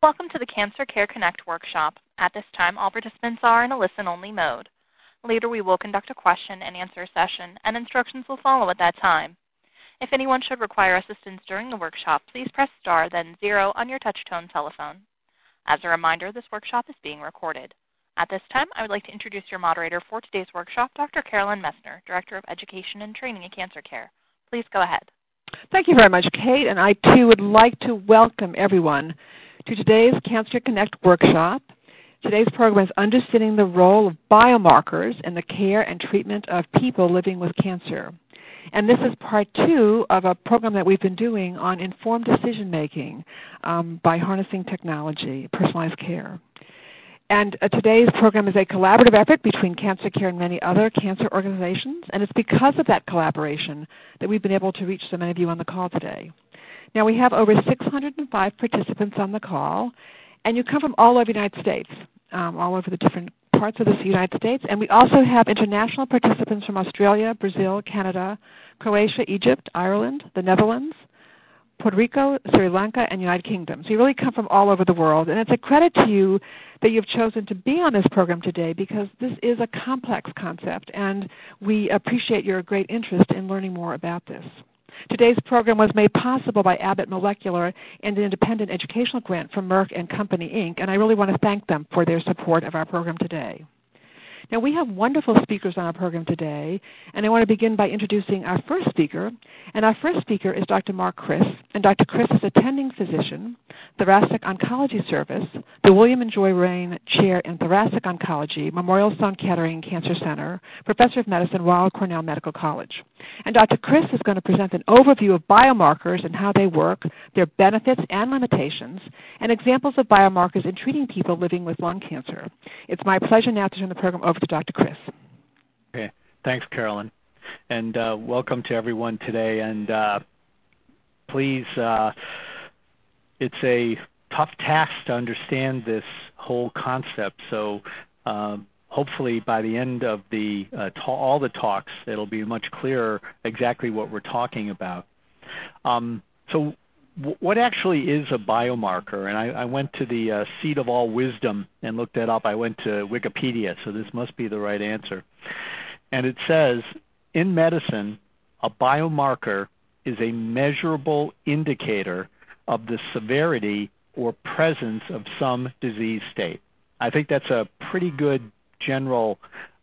Welcome to the Cancer Care Connect workshop. At this time, all participants are in a listen-only mode. Later, we will conduct a question-and-answer session, and instructions will follow at that time. If anyone should require assistance during the workshop, please press star, then 0 on your touch-tone telephone. As a reminder, this workshop is being recorded. At this time, I would like to introduce your moderator for today's workshop, Dr. Carolyn Messner, Director of Education and Training in Cancer Care. Please go ahead. Thank you very much, Kate, and I too would like to welcome everyone to today's Cancer Connect workshop. Today's program is Understanding the Role of Biomarkers in the Care and Treatment of People Living with Cancer. And this is part 2 of a program that we've been doing on informed decision-making by harnessing technology, personalized care. And today's program is a collaborative effort between Cancer Care and many other cancer organizations, and it's because of that collaboration that we've been able to reach so many of you on the call today. Now, we have over 605 participants on the call, and you come from all over the United States, all over the different parts of the United States, and we also have international participants from Australia, Brazil, Canada, Croatia, Egypt, Ireland, the Netherlands, Puerto Rico, Sri Lanka, and United Kingdom. So you really come from all over the world, and it's a credit to you that you've chosen to be on this program today because this is a complex concept, and we appreciate your great interest in learning more about this. Today's program was made possible by Abbott Molecular and an independent educational grant from Merck and Company, Inc., and I really want to thank them for their support of our program today. Now, we have wonderful speakers on our program today, and I want to begin by introducing our first speaker. And our first speaker is Dr. Mark Kris, and Dr. Kris is attending physician, Thoracic Oncology Service, the William and Joy Rain Chair in Thoracic Oncology, Memorial Sloan Kettering Cancer Center, Professor of Medicine, Weill Cornell Medical College. And Dr. Kris is going to present an overview of biomarkers and how they work, their benefits and limitations, and examples of biomarkers in treating people living with lung cancer. It's my pleasure now to turn the program over to Dr. Kris. Okay, thanks, Carolyn, and welcome to everyone today. And please, it's a tough task to understand this whole concept. So hopefully, by the end of the all the talks, it'll be much clearer exactly what we're talking about. So what actually is a biomarker? And I went to the seat of all wisdom and looked that up. I went to Wikipedia, so this must be the right answer. And it says, in medicine, a biomarker is a measurable indicator of the severity or presence of some disease state. I think that's a pretty good general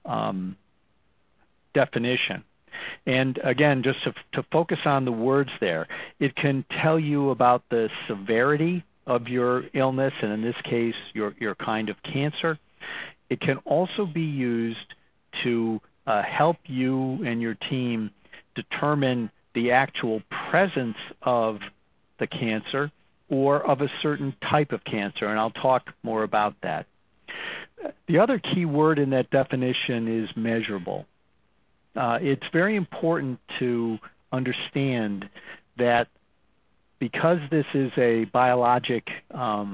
definition. And again, just to focus on the words there, it can tell you about the severity of your illness, and in this case, your kind of cancer. It can also be used to help you and your team determine the actual presence of the cancer or of a certain type of cancer, and I'll talk more about that. The other key word in that definition is measurable. It's very important to understand that because this is a biologic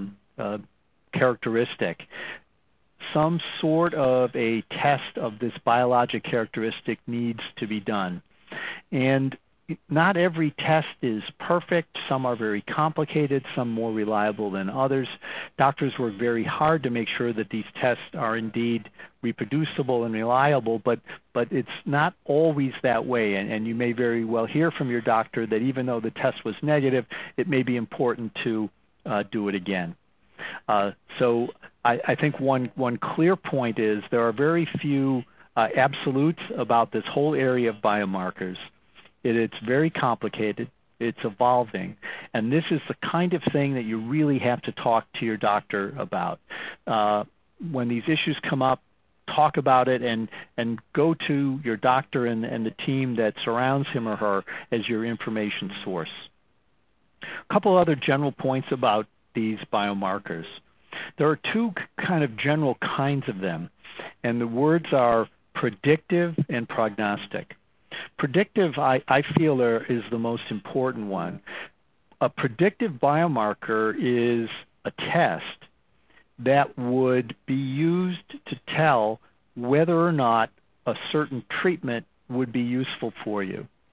characteristic, some sort of a test of this biologic characteristic needs to be done. And not every test is perfect. Some are very complicated, some more reliable than others. Doctors work very hard to make sure that these tests are indeed reproducible and reliable, but it's not always that way. And you may very well hear from your doctor that even though the test was negative, it may be important to do it again. So I think one clear point is there are very few absolutes about this whole area of biomarkers. It's very complicated, it's evolving, and this is the kind of thing that you really have to talk to your doctor about. When these issues come up, talk about it and go to your doctor and the team that surrounds him or her as your information source. A couple other general points about these biomarkers. There are two kind of general kinds of them, and the words are predictive and prognostic. Predictive, I feel, is the most important one. A predictive biomarker is a test that would be used to tell whether or not a certain treatment would be useful for you.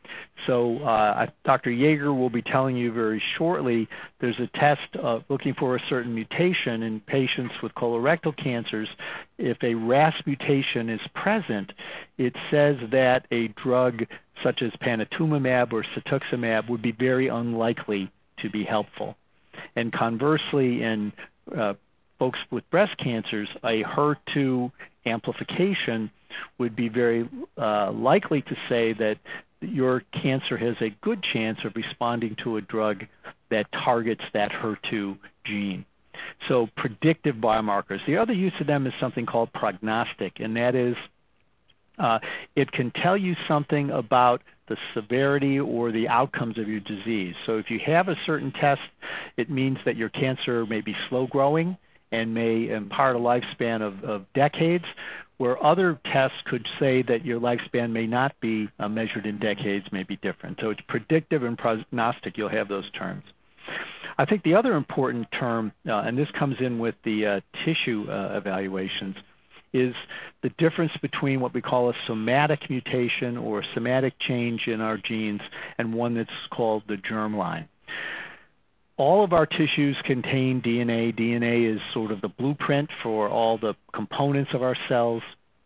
So Dr. Yeager will be telling you very shortly there's a test looking for a certain mutation in patients with colorectal cancers. If a RAS mutation is present, it says that a drug such as panitumumab or cetuximab would be very unlikely to be helpful. And conversely, in folks with breast cancers, a HER2 amplification would be very likely to say that your cancer has a good chance of responding to a drug that targets that HER2 gene. So predictive biomarkers. The other use of them is something called prognostic, and that is it can tell you something about the severity or the outcomes of your disease. So if you have a certain test, it means that your cancer may be slow growing and may impart a lifespan of decades, where other tests could say that your lifespan may not be measured in decades, may be different. So it's predictive and prognostic. You'll have those terms. I think the other important term, and this comes in with the tissue evaluations, is the difference between what we call a somatic mutation or a somatic change in our genes and one that's called the germline. All of our tissues contain DNA. DNA is sort of the blueprint for all the components of our cells.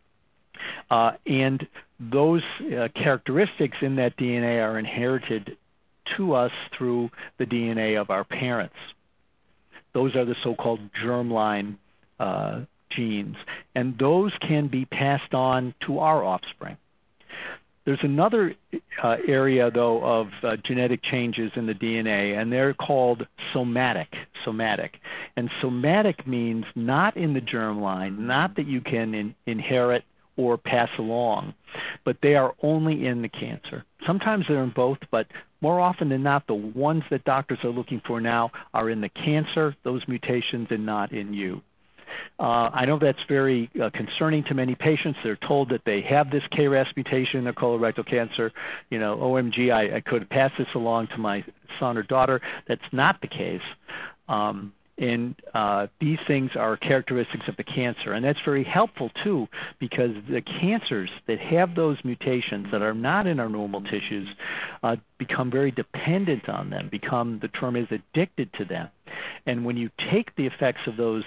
And those characteristics in that DNA are inherited to us through the DNA of our parents. Those are the so-called germline genes, and those can be passed on to our offspring. There's another area, though, of genetic changes in the DNA, and they're called somatic. And somatic means not in the germline, not that you can inherit or pass along, but they are only in the cancer. Sometimes they're in both, but more often than not, the ones that doctors are looking for now are in the cancer, those mutations, and not in you. I know that's very concerning to many patients. They're told that they have this KRAS mutation in their colorectal cancer. You know, OMG, I could pass this along to my son or daughter. That's not the case. And these things are characteristics of the cancer. And that's very helpful, too, because the cancers that have those mutations that are not in our normal tissues become very dependent on them, the term is addicted to them. And when you take the effects of those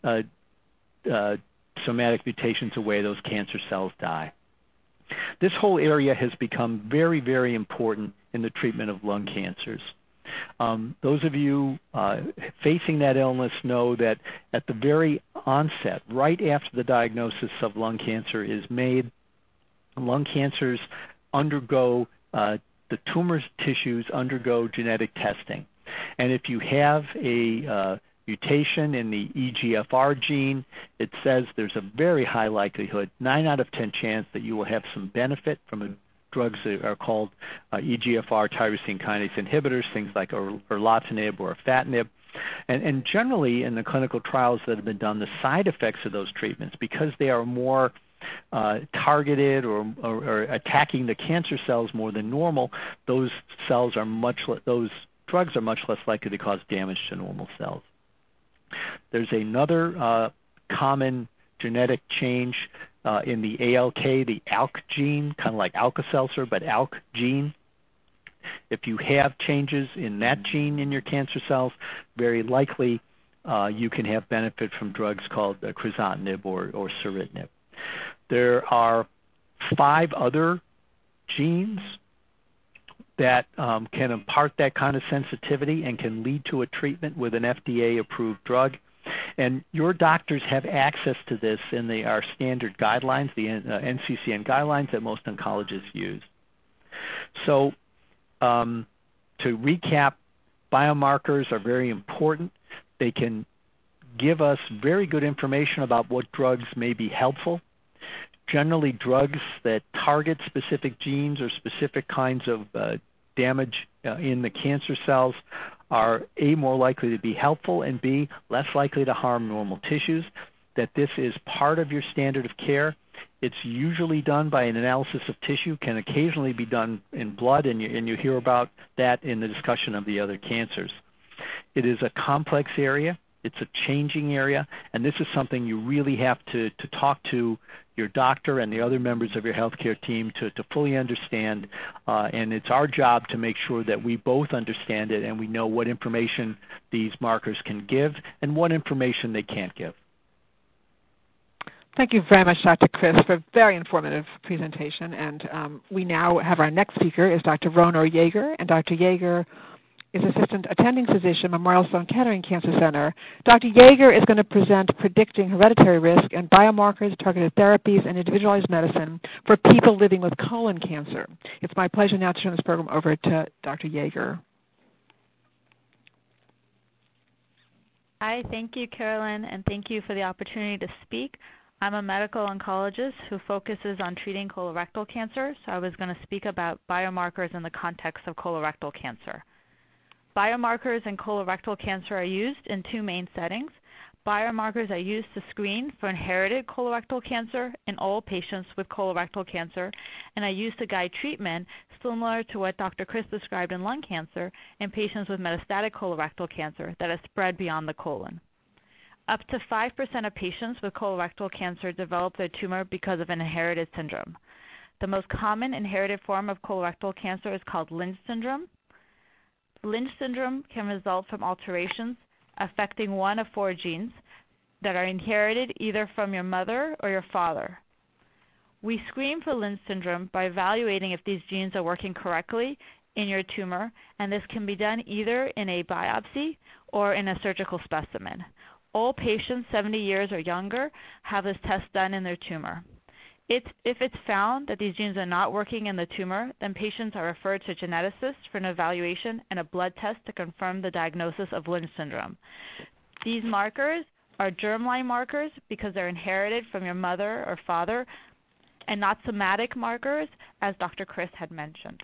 somatic mutations away, those cancer cells die. This whole area has become very, very important in the treatment of lung cancers. Those of you facing that illness know that at the very onset, right after the diagnosis of lung cancer is made, lung cancers undergo, the tumor tissues undergo genetic testing. And if you have a mutation in the EGFR gene, it says there's a very high likelihood, 9 out of 10 chance, that you will have some benefit from drugs that are called EGFR tyrosine kinase inhibitors, things like erlotinib or afatinib. And generally in the clinical trials that have been done, the side effects of those treatments, because they are more targeted or attacking the cancer cells more than normal, those drugs are much less likely to cause damage to normal cells. There's another common genetic change in the ALK, the ALK gene, kind of like Alka-Seltzer, but ALK gene. If you have changes in that gene in your cancer cells, very likely you can have benefit from drugs called crizotinib or ceritinib. There are 5 other genes that can impart that kind of sensitivity and can lead to a treatment with an FDA-approved drug. And your doctors have access to this in our standard guidelines, the NCCN guidelines that most oncologists use. So to recap, biomarkers are very important. They can give us very good information about what drugs may be helpful. Generally, drugs that target specific genes or specific kinds of damage in the cancer cells are A, more likely to be helpful, and B, less likely to harm normal tissues. That this is part of your standard of care. It's usually done by an analysis of tissue, can occasionally be done in blood, and you hear about that in the discussion of the other cancers. It is a complex area. It's a changing area, and this is something you really have to talk to your doctor and the other members of your healthcare team to fully understand, and it's our job to make sure that we both understand it and we know what information these markers can give and what information they can't give. Thank you very much, Dr. Chris, for a very informative presentation. And we now have our next speaker is Dr. Ronor Jaeger, and Dr. Jaeger is Assistant Attending Physician, Memorial Sloan Kettering Cancer Center. Dr. Jaeger is going to present predicting hereditary risk and biomarkers, targeted therapies, and individualized medicine for people living with colon cancer. It's my pleasure now to turn this program over to Dr. Jaeger. Hi, thank you, Carolyn, and thank you for the opportunity to speak. I'm a medical oncologist who focuses on treating colorectal cancer, so I was going to speak about biomarkers in the context of colorectal cancer. Biomarkers in colorectal cancer are used in two main settings. Biomarkers are used to screen for inherited colorectal cancer in all patients with colorectal cancer, and are used to guide treatment similar to what Dr. Chris described in lung cancer in patients with metastatic colorectal cancer that has spread beyond the colon. Up to 5% of patients with colorectal cancer develop their tumor because of an inherited syndrome. The most common inherited form of colorectal cancer is called Lynch syndrome. Lynch syndrome can result from alterations affecting one of 4 genes that are inherited either from your mother or your father. We screen for Lynch syndrome by evaluating if these genes are working correctly in your tumor, and this can be done either in a biopsy or in a surgical specimen. All patients 70 years or younger have this test done in their tumor. If it's found that these genes are not working in the tumor, then patients are referred to geneticists for an evaluation and a blood test to confirm the diagnosis of Lynch syndrome. These markers are germline markers because they're inherited from your mother or father, and not somatic markers, as Dr. Chris had mentioned.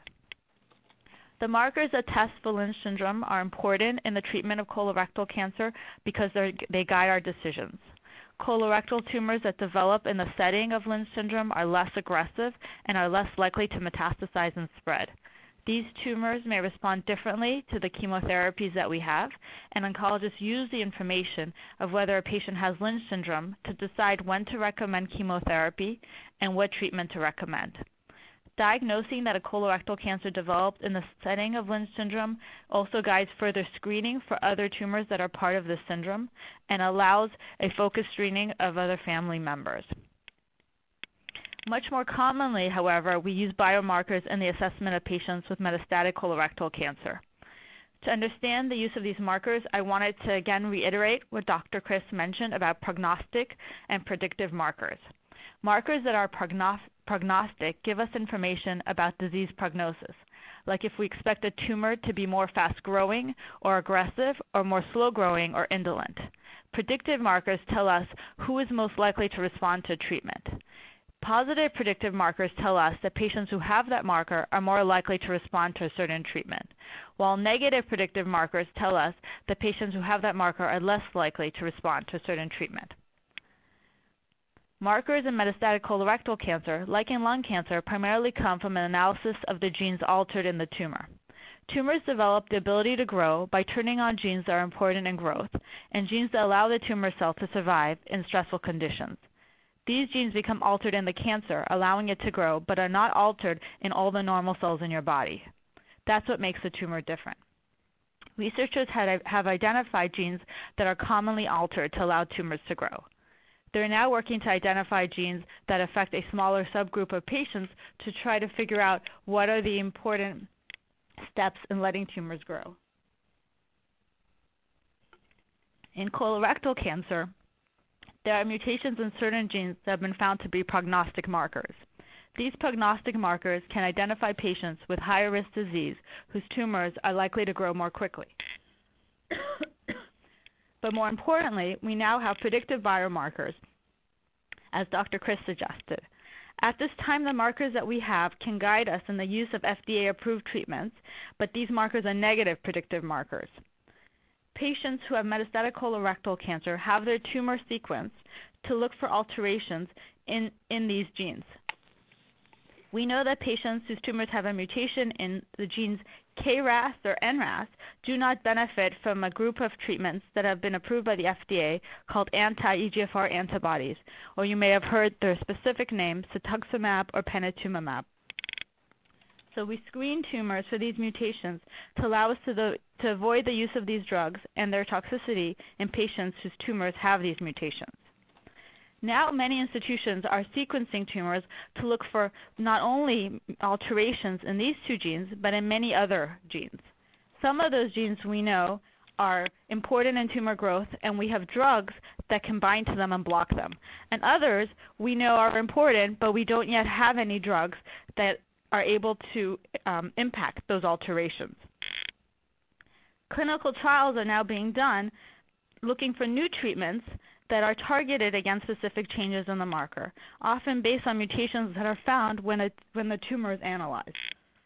The markers that test for Lynch syndrome are important in the treatment of colorectal cancer because they guide our decisions. Colorectal tumors that develop in the setting of Lynch syndrome are less aggressive and are less likely to metastasize and spread. These tumors may respond differently to the chemotherapies that we have, and oncologists use the information of whether a patient has Lynch syndrome to decide when to recommend chemotherapy and what treatment to recommend. Diagnosing that a colorectal cancer developed in the setting of Lynch syndrome also guides further screening for other tumors that are part of this syndrome and allows a focused screening of other family members. Much more commonly, however, we use biomarkers in the assessment of patients with metastatic colorectal cancer. To understand the use of these markers, I wanted to again reiterate what Dr. Chris mentioned about prognostic and predictive markers. Markers that are prognostic give us information about disease prognosis, like if we expect a tumor to be more fast-growing or aggressive or more slow-growing or indolent. Predictive markers tell us who is most likely to respond to treatment. Positive predictive markers tell us that patients who have that marker are more likely to respond to a certain treatment, while negative predictive markers tell us that patients who have that marker are less likely to respond to a certain treatment. Markers in metastatic colorectal cancer, like in lung cancer, primarily come from an analysis of the genes altered in the tumor. Tumors develop the ability to grow by turning on genes that are important in growth, and genes that allow the tumor cell to survive in stressful conditions. These genes become altered in the cancer, allowing it to grow, but are not altered in all the normal cells in your body. That's what makes the tumor different. Researchers have identified genes that are commonly altered to allow tumors to grow. They're now working to identify genes that affect a smaller subgroup of patients to try to figure out what are the important steps in letting tumors grow. In colorectal cancer, there are mutations in certain genes that have been found to be prognostic markers. These prognostic markers can identify patients with higher risk disease whose tumors are likely to grow more quickly. But more importantly, we now have predictive biomarkers, as Dr. Chris suggested. At this time, the markers that we have can guide us in the use of FDA-approved treatments, but these markers are negative predictive markers. Patients who have metastatic colorectal cancer have their tumor sequenced to look for alterations in these genes. We know that patients whose tumors have a mutation in the genes KRAS or NRAS do not benefit from a group of treatments that have been approved by the FDA called anti-EGFR antibodies, or you may have heard their specific names, cetuximab or panitumumab. So we screen tumors for these mutations to allow us to avoid the use of these drugs and their toxicity in patients whose tumors have these mutations. Now many institutions are sequencing tumors to look for not only alterations in these two genes, but in many other genes. Some of those genes we know are important in tumor growth, and we have drugs that can bind to them and block them. And others we know are important, but we don't yet have any drugs that are able to impact those alterations. Clinical trials are now being done looking for new treatments that are targeted against specific changes in the marker, often based on mutations that are found when the tumor is analyzed.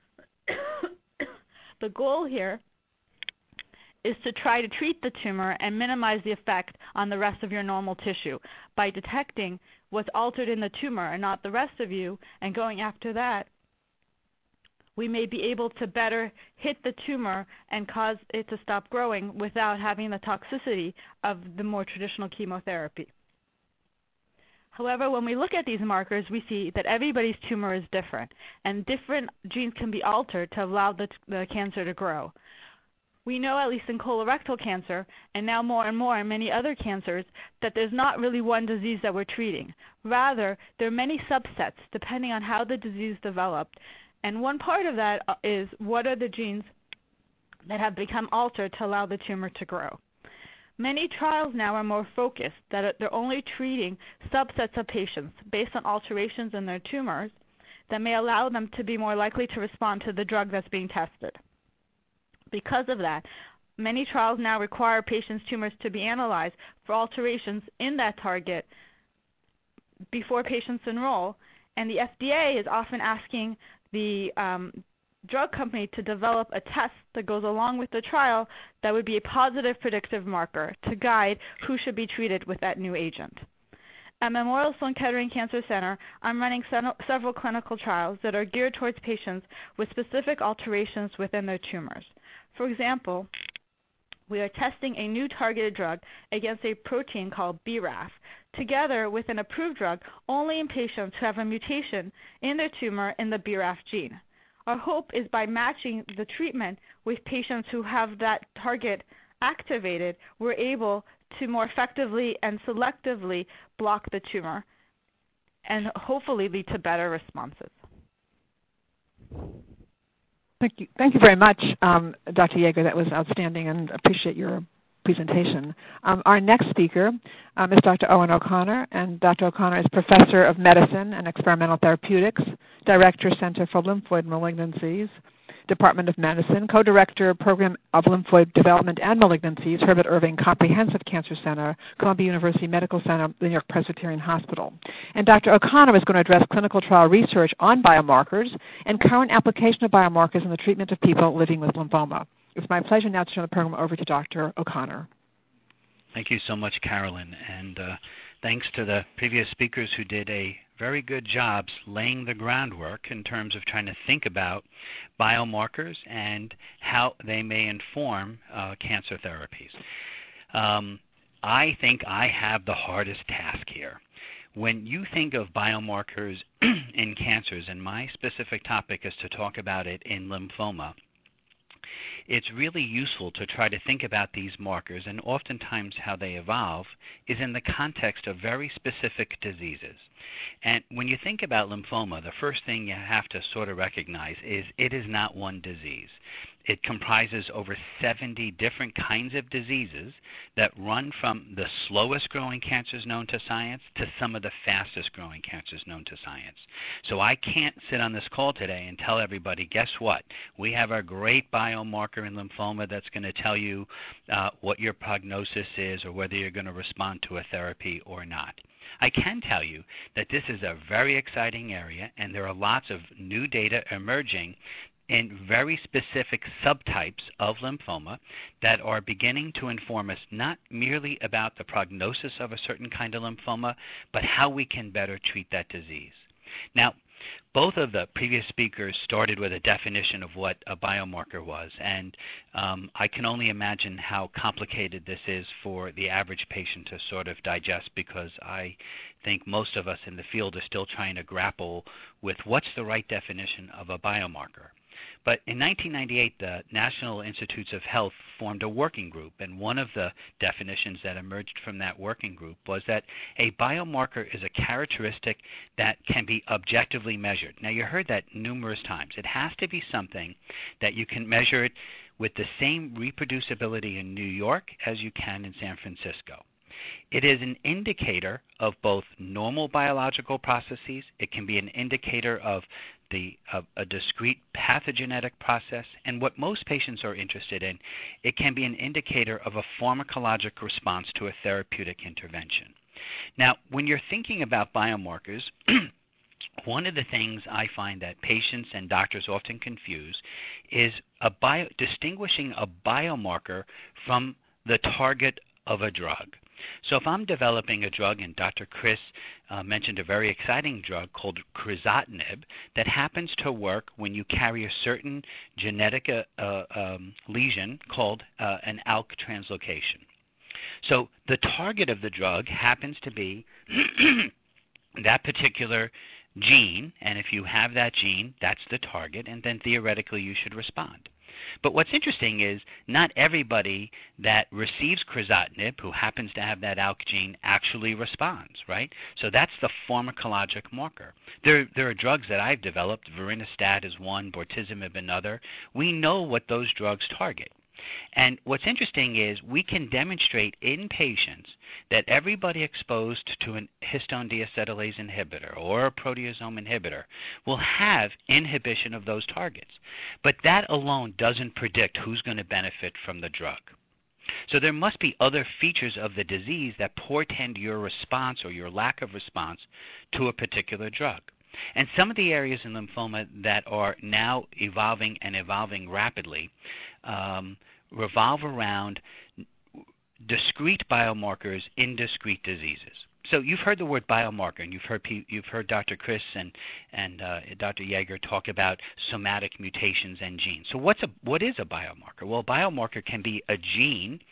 The goal here is to try to treat the tumor and minimize the effect on the rest of your normal tissue by detecting what's altered in the tumor and not the rest of you, and going after that, we may be able to better hit the tumor and cause it to stop growing without having the toxicity of the more traditional chemotherapy. However, when we look at these markers, we see that everybody's tumor is different, and different genes can be altered to allow the cancer to grow. We know, at least in colorectal cancer, and now more and more in many other cancers, that there's not really one disease that we're treating. Rather, there are many subsets depending on how the disease developed. And one part of that is what are the genes that have become altered to allow the tumor to grow. Many trials now are more focused, that they're only treating subsets of patients based on alterations in their tumors that may allow them to be more likely to respond to the drug that's being tested. Because of that, many trials now require patients' tumors to be analyzed for alterations in that target before patients enroll, and the FDA is often asking the drug company to develop a test that goes along with the trial that would be a positive predictive marker to guide who should be treated with that new agent. At Memorial Sloan Kettering Cancer Center, I'm running several clinical trials that are geared towards patients with specific alterations within their tumors. For example, we are testing a new targeted drug against a protein called BRAF, together with an approved drug only in patients who have a mutation in their tumor in the BRAF gene. Our hope is by matching the treatment with patients who have that target activated, we're able to more effectively and selectively block the tumor and hopefully lead to better responses. Thank you very much, Dr. Yeager. That was outstanding, and appreciate your presentation. Our next speaker is Dr. Owen O'Connor, and Dr. O'Connor is Professor of Medicine and Experimental Therapeutics, Director, Center for Lymphoid Malignancies, Department of Medicine, Co-Director, Program of Lymphoid Development and Malignancies, Herbert Irving Comprehensive Cancer Center, Columbia University Medical Center, the New York Presbyterian Hospital. And Dr. O'Connor is going to address clinical trial research on biomarkers and current application of biomarkers in the treatment of people living with lymphoma. It's my pleasure now to turn the program over to Dr. O'Connor. Thank you so much, Carolyn, and thanks to the previous speakers who did a very good job laying the groundwork in terms of trying to think about biomarkers and how they may inform cancer therapies. I think I have the hardest task here. When you think of biomarkers in cancers, and my specific topic is to talk about it in lymphoma, it's really useful to try to think about these markers, and oftentimes how they evolve is in the context of very specific diseases. And when you think about lymphoma, the first thing you have to sort of recognize is it is not one disease. It comprises over 70 different kinds of diseases that run from the slowest growing cancers known to science to some of the fastest growing cancers known to science. So I can't sit on this call today and tell everybody, guess what? We have a great biomarker in lymphoma that's going to tell you what your prognosis is or whether you're going to respond to a therapy or not. I can tell you that this is a very exciting area, and there are lots of new data emerging in very specific subtypes of lymphoma that are beginning to inform us not merely about the prognosis of a certain kind of lymphoma, but how we can better treat that disease. Now, both of the previous speakers started with a definition of what a biomarker was, and I can only imagine how complicated this is for the average patient to sort of digest, because I think most of us in the field are still trying to grapple with what's the right definition of a biomarker. But in 1998, the National Institutes of Health formed a working group, and one of the definitions that emerged from that working group was that a biomarker is a characteristic that can be objectively measured. Now, you heard that numerous times. It has to be something that you can measure it with the same reproducibility in New York as you can in San Francisco. It is an indicator of both normal biological processes. It can be an indicator of a discrete pathogenetic process, and what most patients are interested in, it can be an indicator of a pharmacologic response to a therapeutic intervention. Now, when you're thinking about biomarkers, one of the things I find that patients and doctors often confuse is distinguishing a biomarker from the target of a drug. So if I'm developing a drug, and Dr. Chris mentioned a very exciting drug called crizotinib that happens to work when you carry a certain genetic lesion called an ALK translocation. So the target of the drug happens to be that particular gene, and if you have that gene, that's the target, and then theoretically you should respond. But what's interesting is not everybody that receives crizotinib who happens to have that ALK gene actually responds, right? So that's the pharmacologic marker. There are drugs that I've developed. Vorinostat is one, bortezomib another. We know what those drugs target. And what's interesting is we can demonstrate in patients that everybody exposed to an histone deacetylase inhibitor or a proteasome inhibitor will have inhibition of those targets. But that alone doesn't predict who's going to benefit from the drug. So there must be other features of the disease that portend your response or your lack of response to a particular drug. And some of the areas in lymphoma that are now evolving and evolving rapidly revolve around discrete biomarkers in discrete diseases. So you've heard the word biomarker, and you've heard Dr. Chris and Dr. Yeager talk about somatic mutations and genes. So what is a biomarker? Well, a biomarker can be a gene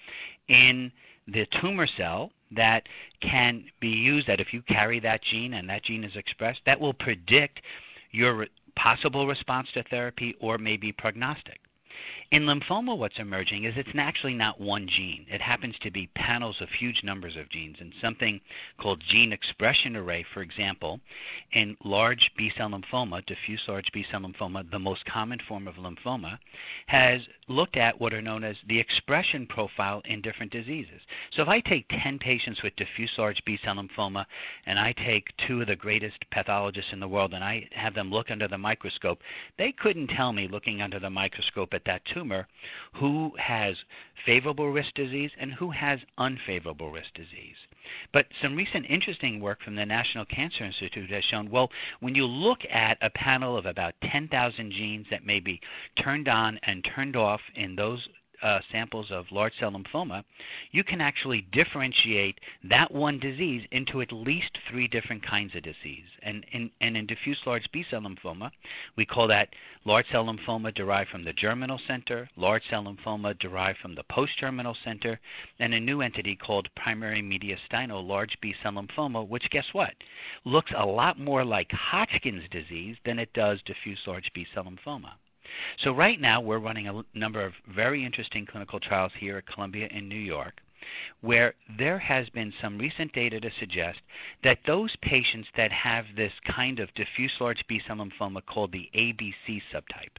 in the tumor cell that can be used, that if you carry that gene and that gene is expressed, that will predict your possible response to therapy or maybe prognostic. In lymphoma, what's emerging is it's actually not one gene. It happens to be panels of huge numbers of genes, and something called gene expression array, for example, in large B-cell lymphoma, diffuse large B-cell lymphoma, the most common form of lymphoma, has looked at what are known as the expression profile in different diseases. So if I take 10 patients with diffuse large B-cell lymphoma, and I take two of the greatest pathologists in the world, and I have them look under the microscope, they couldn't tell me, looking under the microscope at that tumor, who has favorable risk disease and who has unfavorable risk disease. But some recent interesting work from the National Cancer Institute has shown, well, when you look at a panel of about 10,000 genes that may be turned on and turned off in those samples of large cell lymphoma, you can actually differentiate that one disease into at least 3 different kinds of disease. And in diffuse large B-cell lymphoma, we call that large cell lymphoma derived from the germinal center, large cell lymphoma derived from the post-germinal center, and a new entity called primary mediastinal large B-cell lymphoma, which, guess what, looks a lot more like Hodgkin's disease than it does diffuse large B-cell lymphoma. So right now we're running a number of very interesting clinical trials here at Columbia in New York, where there has been some recent data to suggest that those patients that have this kind of diffuse large B-cell lymphoma called the ABC subtype,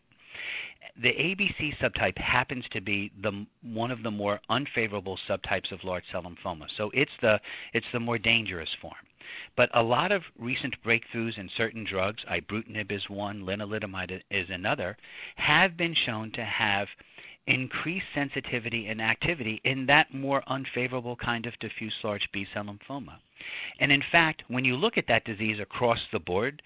the ABC subtype happens to be one of the more unfavorable subtypes of large cell lymphoma. So it's the more dangerous form. But a lot of recent breakthroughs in certain drugs, ibrutinib is one, lenalidomide is another, have been shown to have increased sensitivity and activity in that more unfavorable kind of diffuse large B-cell lymphoma. And in fact, when you look at that disease across the board,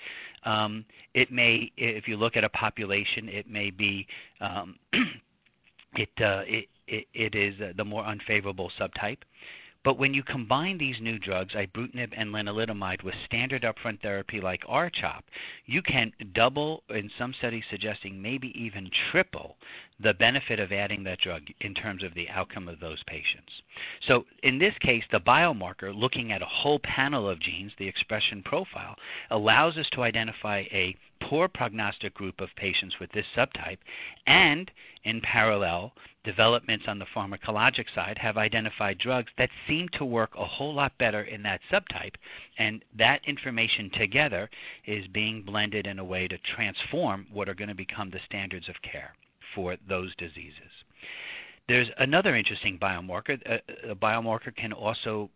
it may, if you look at a population, it may be it is the more unfavorable subtype. But when you combine these new drugs, ibrutinib and lenalidomide, with standard upfront therapy like R-CHOP, you can double, in some studies suggesting maybe even triple, the benefit of adding that drug in terms of the outcome of those patients. So in this case, the biomarker, looking at a whole panel of genes, the expression profile, allows us to identify a poor prognostic group of patients with this subtype, and in parallel, developments on the pharmacologic side have identified drugs that seem to work a whole lot better in that subtype, and that information together is being blended in a way to transform what are going to become the standards of care for those diseases. There's another interesting biomarker. A biomarker can also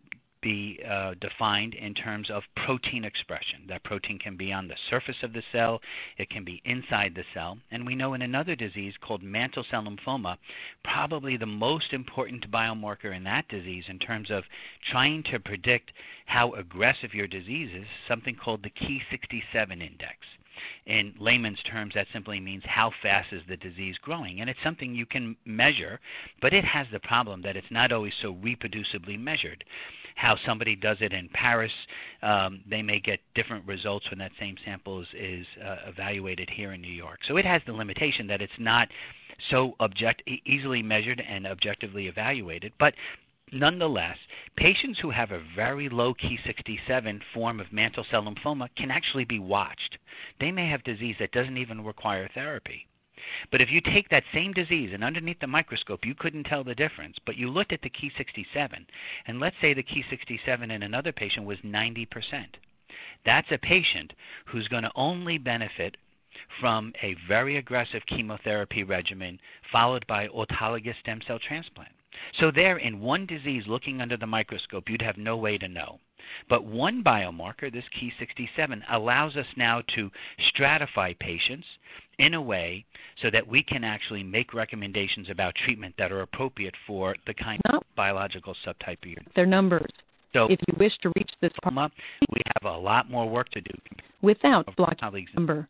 be defined in terms of protein expression. That protein can be on the surface of the cell, it can be inside the cell, and we know in another disease called mantle cell lymphoma, probably the most important biomarker in that disease in terms of trying to predict how aggressive your disease is, something called the Ki-67 index. In layman's terms, that simply means how fast is the disease growing. And it's something you can measure, but it has the problem that it's not always so reproducibly measured. How somebody does it in Paris, they may get different results when that same sample is evaluated here in New York. So it has the limitation that it's not so easily measured and objectively evaluated. But nonetheless, patients who have a very low Ki-67 form of mantle cell lymphoma can actually be watched. They may have disease that doesn't even require therapy. But if you take that same disease and underneath the microscope you couldn't tell the difference, but you looked at the Ki-67, and let's say the Ki-67 in another patient was 90%, that's a patient who's going to only benefit from a very aggressive chemotherapy regimen followed by autologous stem cell transplant. So there, in one disease looking under the microscope, you'd have no way to know. But one biomarker, this Ki-67, allows us now to stratify patients in a way so that we can actually make recommendations about treatment that are appropriate for the kind of biological subtype of your disease. Their numbers. So if you wish to reach this part, we have a lot more work to do. Without blocking number.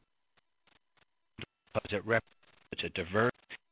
Because it represents such a diverse.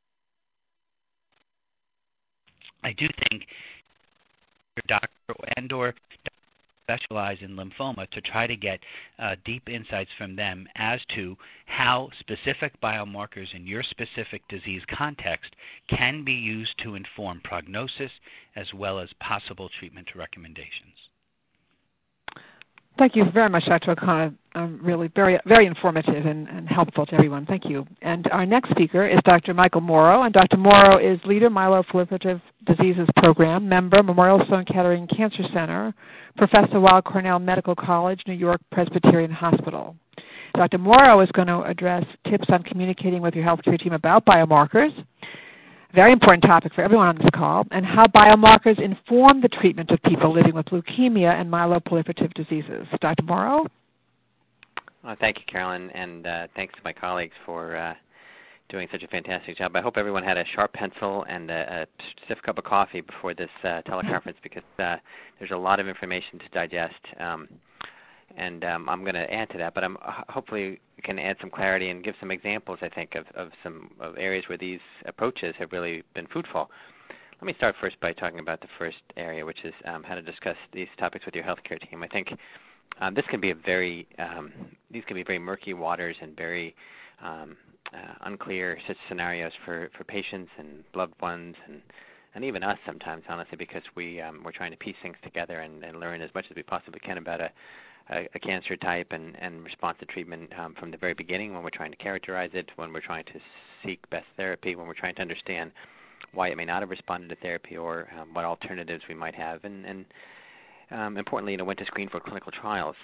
I do think your doctor and/or specialize in lymphoma to try to get deep insights from them as to how specific biomarkers in your specific disease context can be used to inform prognosis as well as possible treatment recommendations. Thank you very much, Dr. O'Connor. Really very, very informative and helpful to everyone. Thank you. And our next speaker is Dr. Michael Morrow. And Dr. Morrow is leader, Myeloproliferative Diseases Program, member, Memorial Sloan Kettering Cancer Center, professor, Weill Cornell Medical College, New York Presbyterian Hospital. Dr. Morrow is going to address tips on communicating with your healthcare team about biomarkers, very important topic for everyone on this call, and how biomarkers inform the treatment of people living with leukemia and myeloproliferative diseases. Dr. Morrow? Well, thank you, Carolyn, and thanks to my colleagues for doing such a fantastic job. I hope everyone had a sharp pencil and a stiff cup of coffee before this teleconference because there's a lot of information to digest. And I'm going to add to that, but I'm hopefully can add some clarity and give some examples, I think, of some areas where these approaches have really been fruitful. Let me start first by talking about the first area, which is how to discuss these topics with your healthcare team. I think this can be these can be very murky waters and very unclear such scenarios for patients and loved ones and even us sometimes, honestly, because we're trying to piece things together and learn as much as we possibly can about a cancer type and response to treatment from the very beginning when we're trying to characterize it, when we're trying to seek best therapy, when we're trying to understand why it may not have responded to therapy or what alternatives we might have, and importantly, when to screen for clinical trials.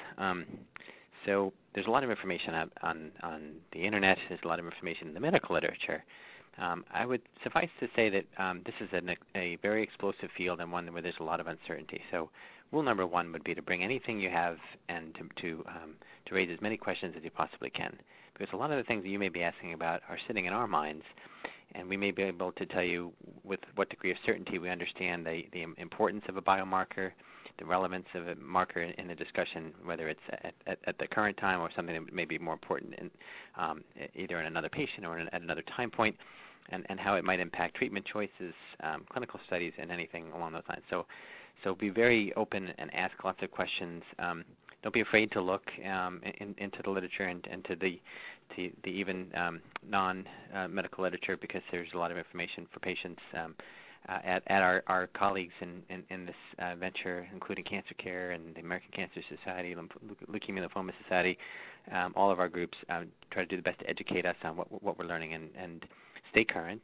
So there's a lot of information on the internet. There's a lot of information in the medical literature. I would suffice to say that this is a very explosive field and one where there's a lot of uncertainty. So rule number one would be to bring anything you have and to raise as many questions as you possibly can. Because a lot of the things that you may be asking about are sitting in our minds, and we may be able to tell you with what degree of certainty we understand the importance of a biomarker, the relevance of a marker in a discussion, whether it's at the current time or something that may be more important in, either in another patient or at another time point, and how it might impact treatment choices, clinical studies, and anything along those lines. So So be very open and ask lots of questions. Don't be afraid to look into the literature and to the even non-medical literature, because there's a lot of information for patients. At our colleagues in this venture, including Cancer Care and the American Cancer Society, Leukemia Lymphoma Society, all of our groups try to do the best to educate us on what we're learning and stay current.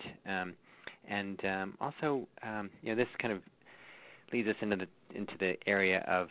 Also, this kind of leads us into the area of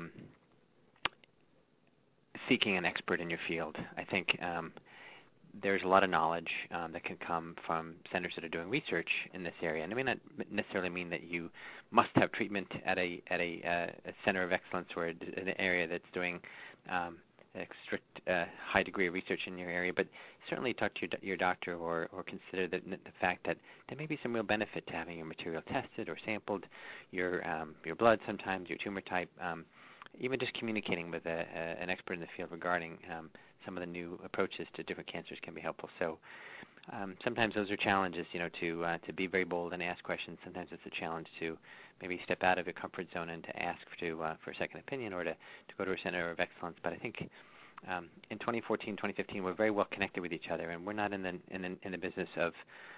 seeking an expert in your field. I think there's a lot of knowledge that can come from centers that are doing research in this area, and it may not necessarily mean that you must have treatment at a center of excellence or an area that's doing a strict high degree of research in your area, but certainly talk to your doctor or consider the fact that there may be some real benefit to having your material tested or sampled, your blood sometimes, your tumor type, even just communicating with an expert in the field regarding some of the new approaches to different cancers can be helpful. So sometimes those are challenges, to be very bold and ask questions. Sometimes it's a challenge to maybe step out of your comfort zone and to ask for a second opinion or to go to a center of excellence. But I think in 2014, 2015, we're very well connected with each other, and we're not in the business of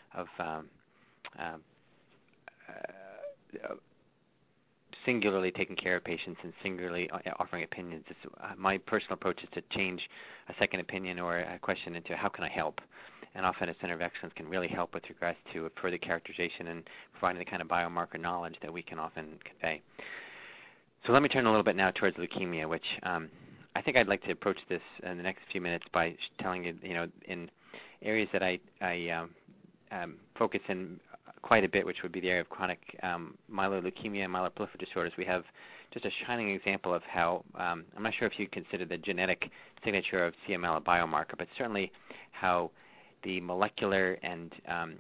singularly taking care of patients and singularly offering opinions. My personal approach is to change a second opinion or a question into how can I help? And often a center of excellence can really help with regards to further characterization and providing the kind of biomarker knowledge that we can often convey. So let me turn a little bit now towards leukemia, which I think I'd like to approach this in the next few minutes by telling you, in areas that I focus in quite a bit, which would be the area of chronic myeloid leukemia and myeloproliferative disorders. We have just a shining example of how, I'm not sure if you consider the genetic signature of CML a biomarker, but certainly how the molecular and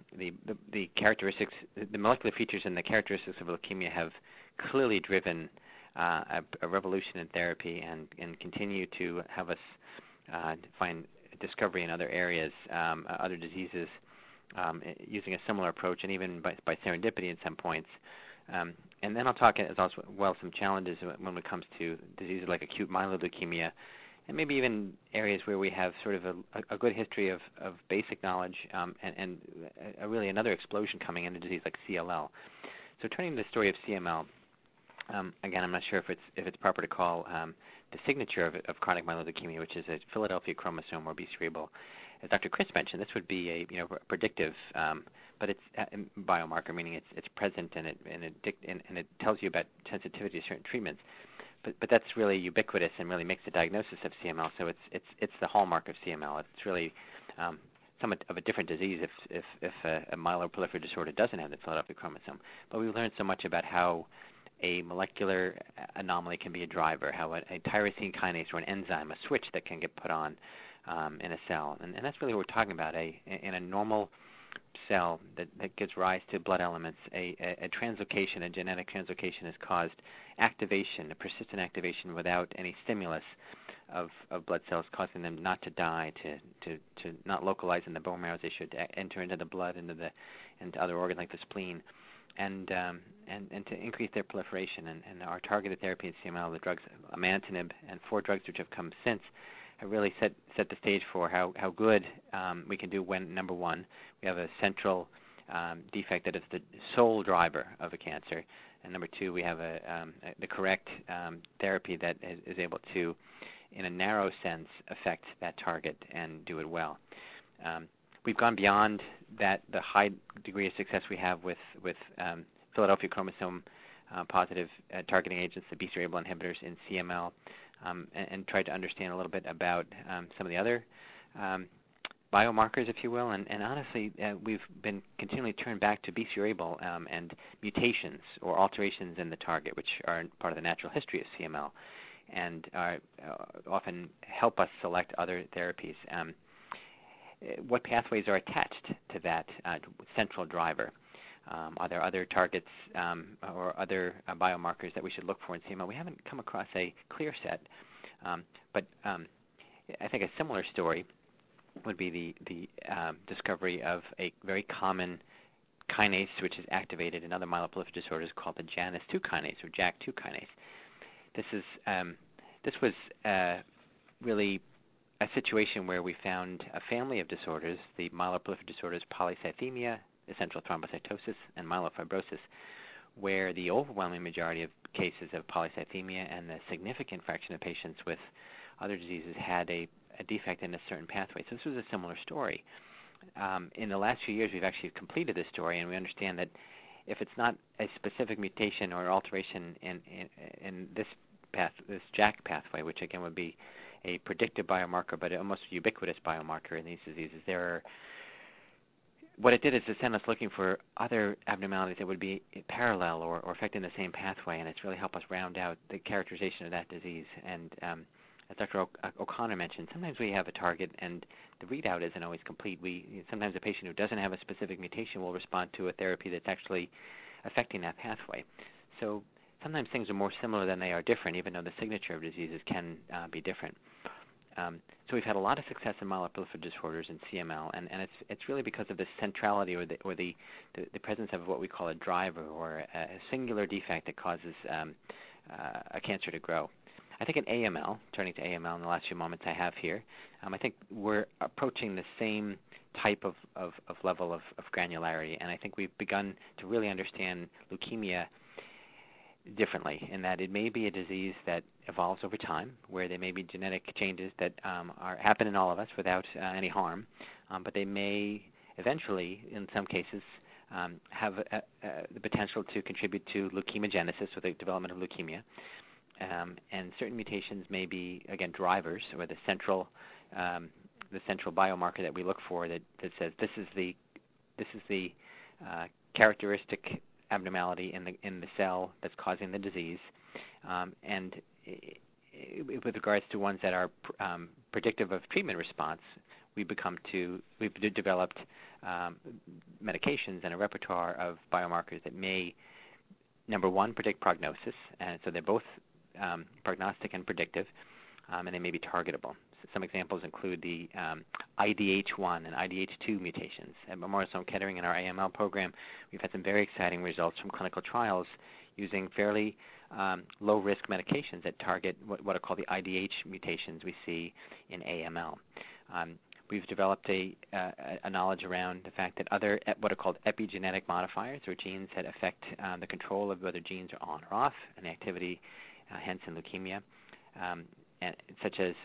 the characteristics, the molecular features and the characteristics of leukemia have clearly driven a revolution in therapy and continue to have us find discovery in other areas, other diseases, using a similar approach, and even by serendipity at some points. And then I'll talk as well some challenges when it comes to diseases like acute myeloid leukemia, and maybe even areas where we have sort of a good history of basic knowledge and really another explosion coming in a disease like CLL. So turning to the story of CML, again, I'm not sure if it's proper to call the signature of chronic myeloid leukemia, which is a Philadelphia chromosome or B cerebral. As Dr. Chris mentioned, this would be a predictive, but it's a biomarker, meaning it's present and it tells you about sensitivity to certain treatments. But that's really ubiquitous and really makes the diagnosis of CML. So it's the hallmark of CML. It's really somewhat of a different disease if a myeloproliferative disorder doesn't have the Philadelphia chromosome. But we've learned so much about how a molecular anomaly can be a driver, how a tyrosine kinase or an enzyme, a switch that can get put on in a cell. And that's really what we're talking about. In a normal cell that gives rise to blood elements, a translocation, a genetic translocation has caused activation, a persistent activation without any stimulus of blood cells, causing them not to die, to not localize in the bone marrow as they should, to enter into the blood, into other organs like the spleen, and to increase their proliferation. And our targeted therapy in CML, the drugs imatinib and 4 drugs which have come since, have really set the stage for how good we can do when, number one, we have a central defect that is the sole driver of a cancer, and number two, we have the correct therapy that is able to, in a narrow sense, affect that target and do it well. We've gone beyond the high degree of success we have with Philadelphia chromosome positive targeting agents, the B cerebral inhibitors in CML, and tried to understand a little bit about some of the other biomarkers, if you will. And honestly, we've been continually turned back to B cerebral and mutations or alterations in the target, which are part of the natural history of CML, and often help us select other therapies. What pathways are attached to that central driver? Are there other targets or other biomarkers that we should look for in CML? We haven't come across a clear set, but I think a similar story would be the discovery of a very common kinase, which is activated in other myeloproliferative disorders, called the Janus2 kinase or JAK2 kinase. This was really a situation where we found a family of disorders, the myeloproliferative disorders polycythemia, essential thrombocytosis, and myelofibrosis, where the overwhelming majority of cases of polycythemia and the significant fraction of patients with other diseases had a defect in a certain pathway. So this was a similar story. In the last few years, we've actually completed this story, and we understand that if it's not a specific mutation or alteration in this JAK pathway, which again would be a predictive biomarker, but almost ubiquitous biomarker in these diseases, what it did is to send us looking for other abnormalities that would be parallel or affecting the same pathway, and it's really helped us round out the characterization of that disease. And as Dr. O'Connor mentioned, sometimes we have a target and the readout isn't always complete. Sometimes a patient who doesn't have a specific mutation will respond to a therapy that's actually affecting that pathway. So sometimes things are more similar than they are different, even though the signature of diseases can be different. So we've had a lot of success in myeloproliferative disorders and CML, and it's really because of the centrality or the presence of what we call a driver or a singular defect that causes a cancer to grow. I think in AML, turning to AML in the last few moments I have here, I think we're approaching the same type of level of granularity, and I think we've begun to really understand leukemia differently in that it may be a disease that evolves over time, where there may be genetic changes that happen in all of us without any harm, but they may eventually, in some cases, have the potential to contribute to leukemogenesis, or the development of leukemia. And certain mutations may be, again, drivers, or the central biomarker that we look for that says this is the characteristic abnormality in the cell that's causing the disease. And with regards to ones that are predictive of treatment response, we've developed medications and a repertoire of biomarkers that may, number one, predict prognosis, and so they're both prognostic and predictive, and they may be targetable. So some examples include the IDH1 and IDH2 mutations. At Memorial Sloan Kettering in our AML program, we've had some very exciting results from clinical trials using fairly low-risk medications that target what are called the IDH mutations we see in AML. We've developed a knowledge around the fact that other what are called epigenetic modifiers, or genes that affect the control of whether genes are on or off and the activity, hence in leukemia, such as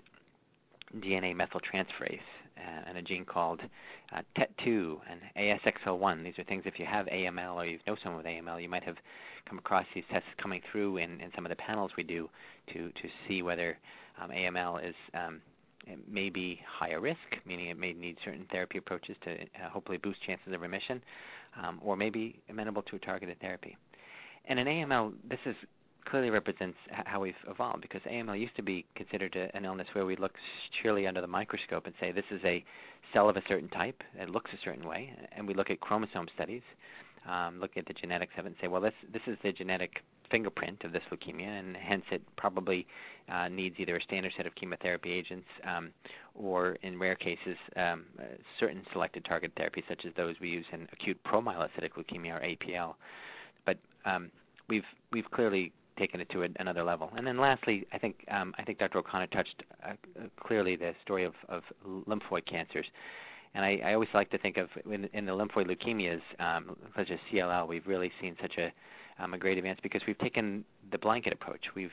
DNA methyltransferase and a gene called TET2 and ASXL1. These are things, if you have AML or you know someone with AML, you might have come across these tests coming through in some of the panels we do to see whether AML is may be higher risk, meaning it may need certain therapy approaches to hopefully boost chances of remission, or may be amenable to a targeted therapy. And in AML, this clearly represents how we've evolved, because AML used to be considered an illness where we look sheerly under the microscope and say this is a cell of a certain type, it looks a certain way, and we look at chromosome studies, look at the genetics of it and say, well, this is the genetic fingerprint of this leukemia, and hence it probably needs either a standard set of chemotherapy agents or, in rare cases, certain selected target therapies, such as those we use in acute promyelocytic leukemia, or APL. But we've clearly taken it to another level. And then lastly, I think Dr. O'Connor touched clearly the story of lymphoid cancers. And I always like to think of in the lymphoid leukemias, such as CLL, we've really seen such a great advance because we've taken the blanket approach. You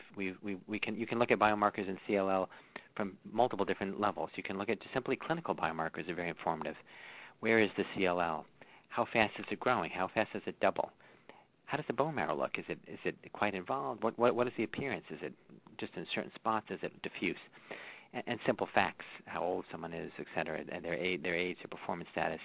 can look at biomarkers in CLL from multiple different levels. You can look at just simply clinical biomarkers are very informative. Where is the CLL? How fast is it growing? How fast does it double? How does the bone marrow look? Is it quite involved? What is the appearance? Is it just in certain spots? Is it diffuse? And simple facts, how old someone is, et cetera, and their age, their performance status.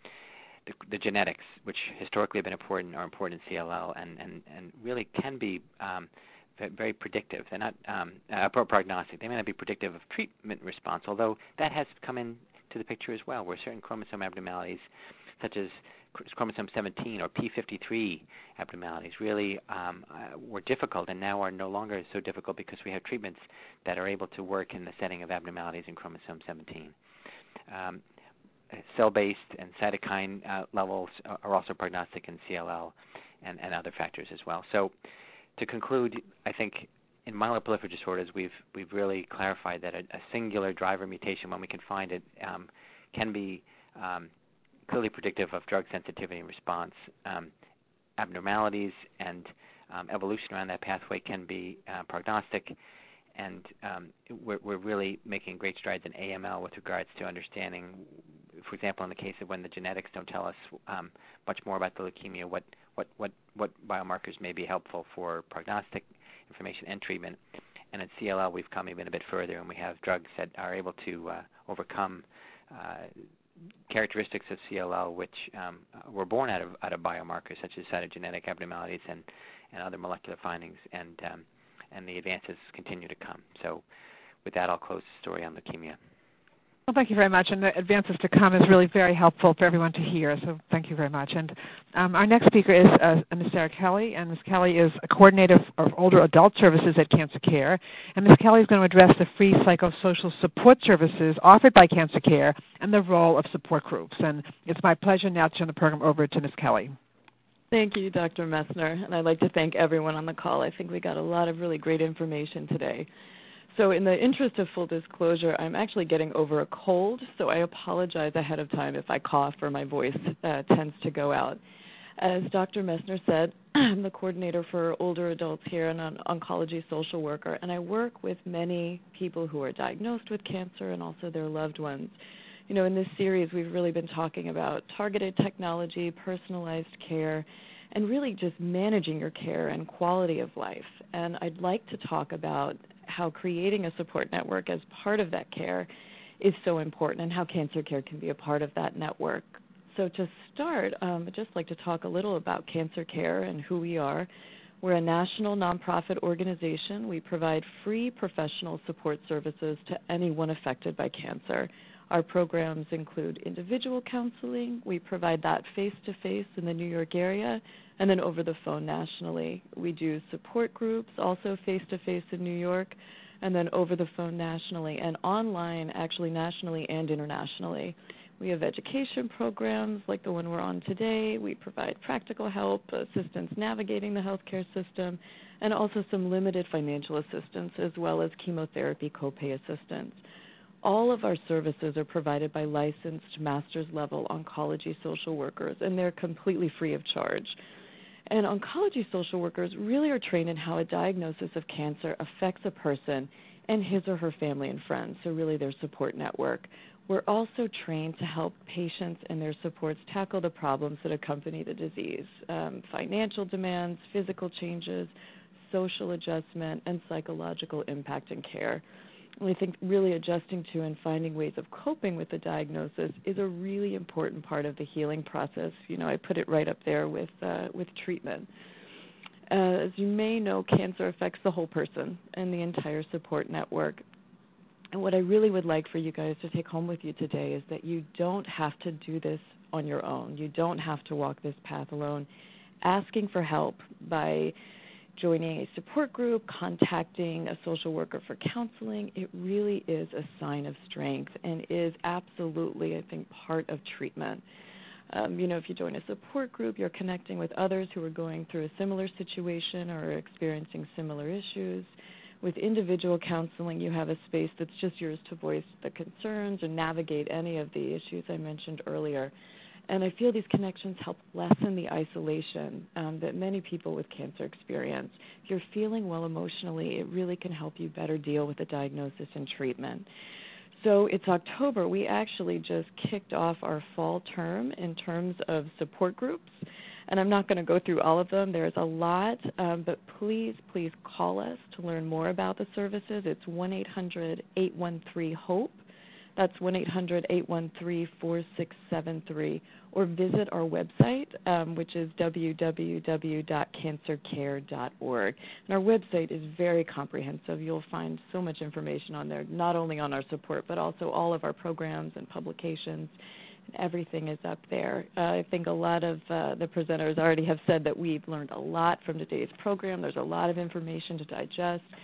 The genetics, which historically have been important, are important in CLL and really can be very predictive. They're not prognostic. They may not be predictive of treatment response, although that has come into the picture as well, where certain chromosome abnormalities, such as chromosome 17 or P53 abnormalities, really were difficult and now are no longer so difficult because we have treatments that are able to work in the setting of abnormalities in chromosome 17. cell-based and cytokine levels are also prognostic in CLL and other factors as well. So to conclude, I think in myeloproliferative disorders, we've really clarified that a singular driver mutation, when we can find it, can be clearly predictive of drug sensitivity and response. Abnormalities and evolution around that pathway can be prognostic, and we're really making great strides in AML with regards to understanding, for example, in the case of when the genetics don't tell us much more about the leukemia, what biomarkers may be helpful for prognostic information and treatment. And in CLL, we've come even a bit further, and we have drugs that are able to overcome characteristics of CLL which were born out of biomarkers such as cytogenetic abnormalities and other molecular findings, and the advances continue to come. So with that, I'll close the story on leukemia. Well, thank you very much, and the advances to come is really very helpful for everyone to hear, so thank you very much. And our next speaker is Ms. Sarah Kelly, and Ms. Kelly is a coordinator of older adult services at Cancer Care, and Ms. Kelly is going to address the free psychosocial support services offered by Cancer Care and the role of support groups. And it's my pleasure now to turn the program over to Ms. Kelly. Thank you, Dr. Messner, and I'd like to thank everyone on the call. I think we got a lot of really great information today. So in the interest of full disclosure, I'm actually getting over a cold, so I apologize ahead of time if I cough or my voice tends to go out. As Dr. Messner said, I'm the coordinator for older adults here and an oncology social worker, and I work with many people who are diagnosed with cancer and also their loved ones. You know, in this series, we've really been talking about targeted technology, personalized care, and really just managing your care and quality of life. And I'd like to talk about how creating a support network as part of that care is so important and how Cancer Care can be a part of that network. So to start, I'd just like to talk a little about Cancer Care and who we are. We're a national nonprofit organization. We provide free professional support services to anyone affected by cancer. Our programs include individual counseling. We provide that face-to-face in the New York area, and then over the phone nationally. We do support groups, also face-to-face in New York, and then over the phone nationally, and online, actually nationally and internationally. We have education programs like the one we're on today. We provide practical help, assistance navigating the healthcare system, and also some limited financial assistance, as well as chemotherapy copay assistance. All of our services are provided by licensed master's level oncology social workers, and they're completely free of charge. And oncology social workers really are trained in how a diagnosis of cancer affects a person and his or her family and friends, so really their support network. We're also trained to help patients and their supports tackle the problems that accompany the disease, financial demands, physical changes, social adjustment, and psychological impact in care. And I think really adjusting to and finding ways of coping with the diagnosis is a really important part of the healing process. You know, I put it right up there with treatment. As you may know, cancer affects the whole person and the entire support network. And what I really would like for you guys to take home with you today is that you don't have to do this on your own. You don't have to walk this path alone. Asking for help by joining a support group, contacting a social worker for counseling, it really is a sign of strength and is absolutely, I think, part of treatment. You know, if you join a support group, you're connecting with others who are going through a similar situation or experiencing similar issues. With individual counseling, you have a space that's just yours to voice the concerns or navigate any of the issues I mentioned earlier. And I feel these connections help lessen the isolation that many people with cancer experience. If you're feeling well emotionally, it really can help you better deal with the diagnosis and treatment. So it's October. We actually just kicked off our fall term in terms of support groups. And I'm not going to go through all of them. There's a lot. But please call us to learn more about the services. It's 1-800-813-HOPE. That's 1-800-813-4673, or visit our website, which is www.cancercare.org. And our website is very comprehensive. You'll find so much information on there, not only on our support, but also all of our programs and publications. Everything is up there. I think a lot of the presenters already have said that we've learned a lot from today's program. There's a lot of information to digest.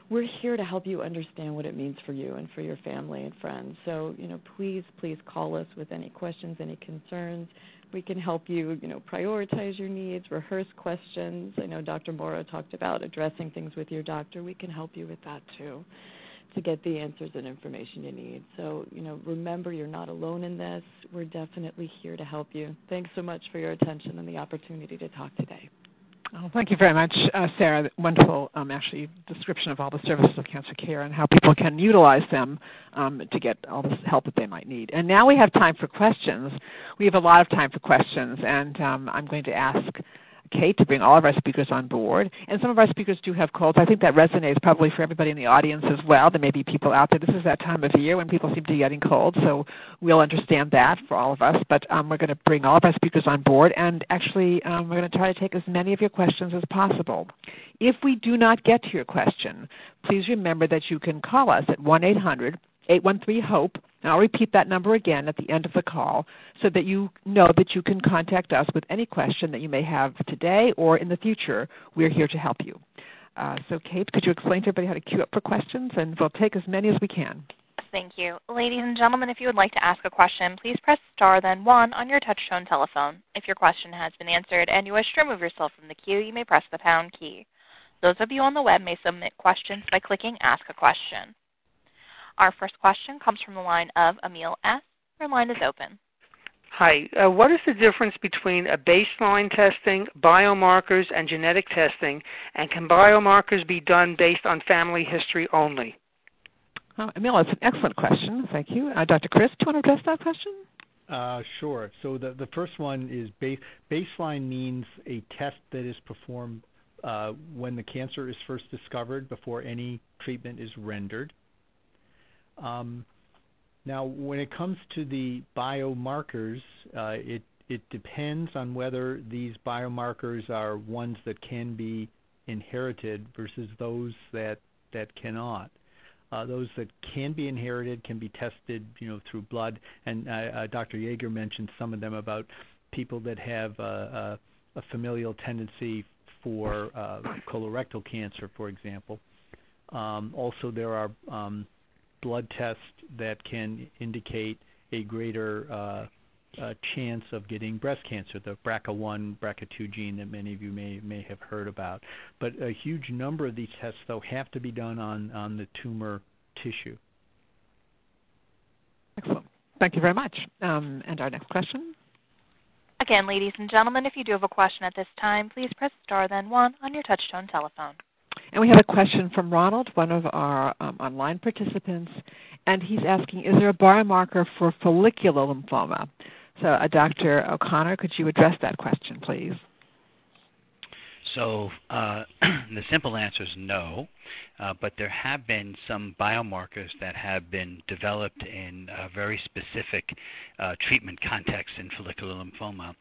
we're here to help you understand what it means for you and for your family and friends. So, please call us with any questions, any concerns. We can help you, prioritize your needs, rehearse questions. I know Dr. Morrow talked about addressing things with your doctor. We can help you with that too, to get the answers and information you need. So, remember, you're not alone in this. We're definitely here to help you. Thanks so much for your attention and the opportunity to talk today. Oh, thank you very much, Sarah. Wonderful, actually, description of all the services of cancer care and how people can utilize them to get all the help that they might need. And now we have time for questions. We have a lot of time for questions, and I'm going to ask Kate to bring all of our speakers on board. And some of our speakers do have colds. I think that resonates probably for everybody in the audience as well. There may be people out there. This is that time of year when people seem to be getting colds, so we'll understand that for all of us. But we're going to bring all of our speakers on board, and actually we're going to try to take as many of your questions as possible. If we do not get to your question, please remember that you can call us at 1-800-813-HOPE. And I'll repeat that number again at the end of the call so that you know that you can contact us with any question that you may have today or in the future. We're here to help you. So, Kate, could you explain to everybody how to queue up for questions? And we'll take as many as we can. Thank you. Ladies and gentlemen, if you would like to ask a question, please press star then 1 on your touch-tone telephone. If your question has been answered and you wish to remove yourself from the queue, you may press the pound key. Those of you on the web may submit questions by clicking Ask a Question. Our first question comes from the line of Emil S. Your line is open. Hi. What is the difference between a baseline testing, biomarkers, and genetic testing, and can biomarkers be done based on family history only? Oh, Emil, that's an excellent question. Thank you. Dr. Chris, do you want to address that question? Sure. So the first one is baseline means a test that is performed when the cancer is first discovered before any treatment is rendered. Now, when it comes to the biomarkers, it depends on whether these biomarkers are ones that can be inherited versus those that cannot. Those that can be inherited can be tested, through blood. And Dr. Yeager mentioned some of them about people that have a familial tendency for colorectal cancer, for example. Also, there are blood tests that can indicate a greater chance of getting breast cancer, the BRCA1, BRCA2 gene that many of you may have heard about. But a huge number of these tests, though, have to be done on the tumor tissue. Excellent. Thank you very much. And our next question? Again, ladies and gentlemen, if you do have a question at this time, please press star then 1 on your touch-tone telephone. And we have a question from Ronald, one of our online participants, and he's asking, is there a biomarker for follicular lymphoma? So, Dr. O'Connor, could you address that question, please? So the simple answer is no, but there have been some biomarkers that have been developed in a very specific treatment context in follicular lymphoma.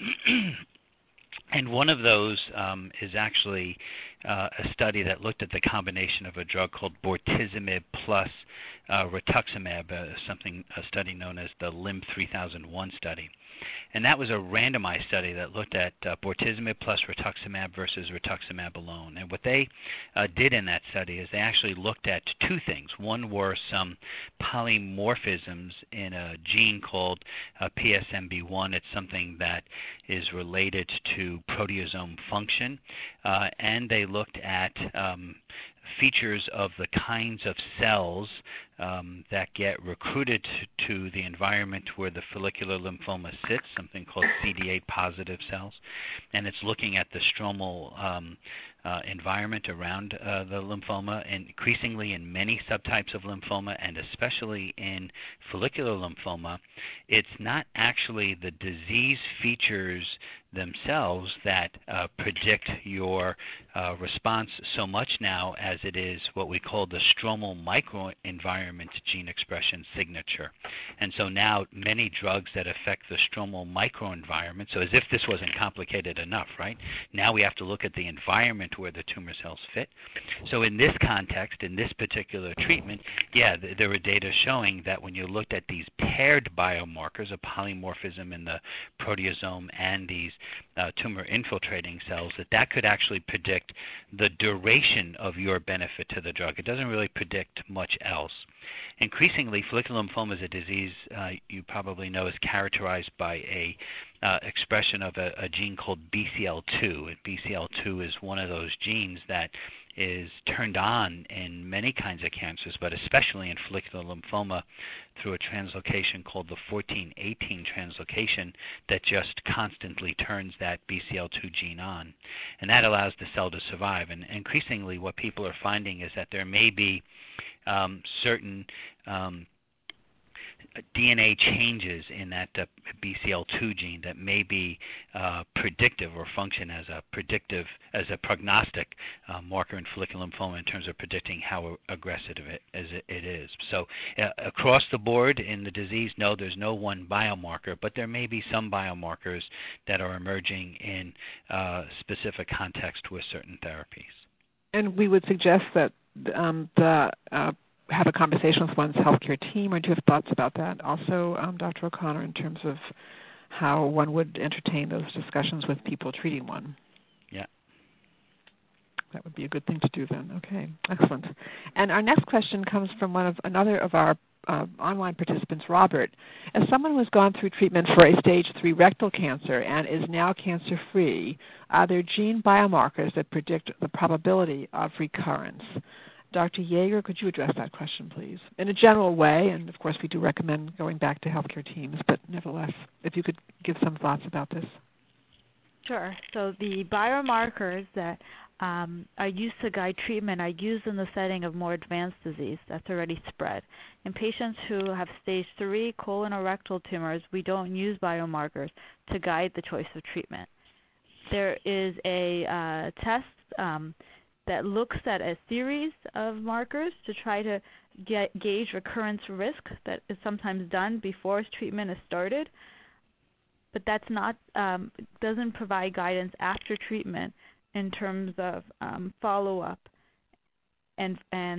And one of those is actually a study that looked at the combination of a drug called bortezomib plus rituximab, a study known as the LYM-3001 study. And that was a randomized study that looked at bortezomib plus rituximab versus rituximab alone. And what they did in that study is they actually looked at two things. One were some polymorphisms in a gene called PSMB1. It's something that is related to proteasome function. And they looked at features of the kinds of cells that get recruited to the environment where the follicular lymphoma sits, something called CD8 positive cells, and it's looking at the stromal environment around the lymphoma, and increasingly in many subtypes of lymphoma, and especially in follicular lymphoma. It's not actually the disease features themselves that predict your response so much now as it is what we call the stromal microenvironment gene expression signature. And so now many drugs that affect the stromal microenvironment, so as if this wasn't complicated enough, right? Now we have to look at the environment where the tumor cells fit. So in this context, in this particular treatment, yeah, there were data showing that when you looked at these paired biomarkers, a polymorphism in the proteasome and these tumor infiltrating cells, that could actually predict the duration of your benefit to the drug. It doesn't really predict much else. Increasingly, follicular lymphoma is a disease you probably know is characterized by a expression of a gene called BCL2. And BCL2 is one of those genes that is turned on in many kinds of cancers, but especially in follicular lymphoma through a translocation called the 14/18 translocation that just constantly turns that BCL2 gene on. And that allows the cell to survive. And increasingly what people are finding is that there may be certain DNA changes in that BCL2 gene that may be predictive or function as a prognostic marker in follicular lymphoma in terms of predicting how aggressive it is. So across the board in the disease, no, there's no one biomarker, but there may be some biomarkers that are emerging in specific context with certain therapies. And we would suggest that have a conversation with one's healthcare team, or do you have thoughts about that also, Dr. O'Connor, in terms of how one would entertain those discussions with people treating one? Yeah. That would be a good thing to do then. Okay, excellent. And our next question comes from another of our online participants, Robert. As someone who has gone through treatment for a stage 3 rectal cancer and is now cancer-free, are there gene biomarkers that predict the probability of recurrence? Dr. Yeager, could you address that question, please? In a general way, and of course we do recommend going back to healthcare teams, but nevertheless, if you could give some thoughts about this. Sure. So the biomarkers that are used to guide treatment are used in the setting of more advanced disease that's already spread. In patients who have stage 3 colon or rectal tumors, we don't use biomarkers to guide the choice of treatment. There is a test that looks at a series of markers to try to gauge recurrence risk that is sometimes done before treatment is started, but that's not doesn't provide guidance after treatment in terms of follow-up and